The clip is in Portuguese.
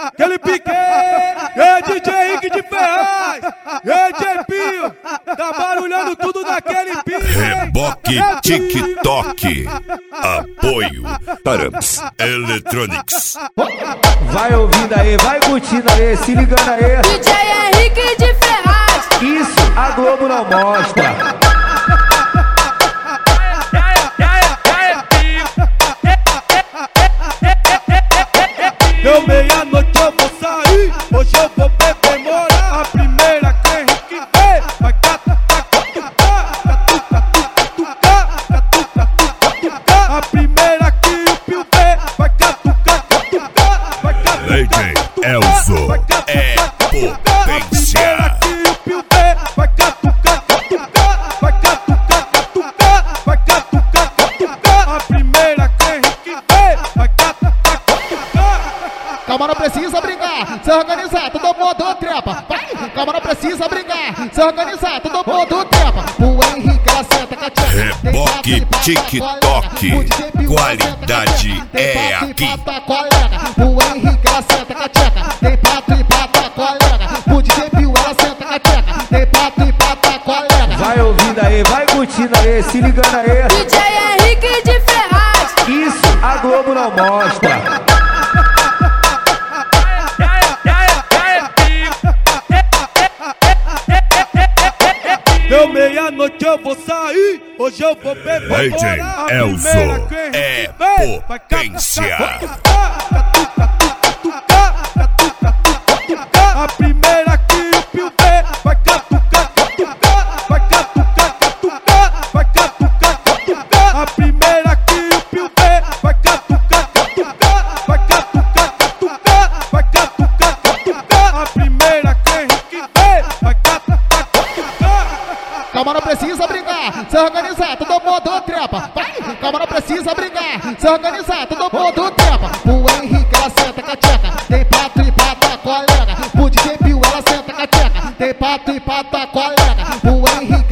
aquele pique, é DJ Henrique de Ferraz, é DJ Pio, tá barulhando tudo naquele pique. Reboque TikTok, apoio Tarams Electronics. Vai ouvindo aí, vai curtindo aí, se ligando aí. DJ Henrique de Ferraz. Isso a Globo não mostra. Deu meia-noite eu vou sair, hoje eu vou beber morar. A primeira que Henrique vê, vai catucar, catucar, catucar, catucar, catucar. A primeira que o Pio vê, vai catucar, catucar, vai catucar. Leite Elzo é potência. A primeira que o Pio vê, vai catucar, catucar, vai catucar, catucar, vai catucar, catucar. A primeira que Henrique vê, vai catucar, catucar. Calma, não precisa brincar, se organizar, todo mundo trepa. Vai, calma, não precisa brincar, se organizar, todo mundo trepa. O Henrique, ela senta com a tcheca. Reboque TikTok, qualidade é aqui. O Henrique, ela senta com a tcheca. Tem pato e pata, colega. O DJ Pio, ela senta com a tcheca. Tem pato e pata, colega. Vai ouvindo aí, vai curtindo aí, se ligando aí. DJ Henrique de Ferraz. Isso a Globo não mostra. Deu meia-noite eu vou sair, hoje eu vou beber Leite morar. A Elzo primeira que é Henrique vê, vai potência. catucar, catucar, catucar, catucar, catucar. A primeira que o Pio vê, vai catucar, catucar, vai catucar, catucar, vai catucar, catucar. A primeira que o Pio vê, vai catucar, catucar, vai catucar, catucar, vai catucar, catucar. A primeira que Henrique vê, vai catucar, catucar. Calma, não precisa brincar, se organizar, todo mundo trepa. Vai, calma, não precisa brincar, se organizar, todo mundo trepa. O Henrique, ela senta com a tcheca. Tem pato e pata, colega. O DJ Pio, ela senta com a tcheca. Tem pato e pata, colega. O Henrique,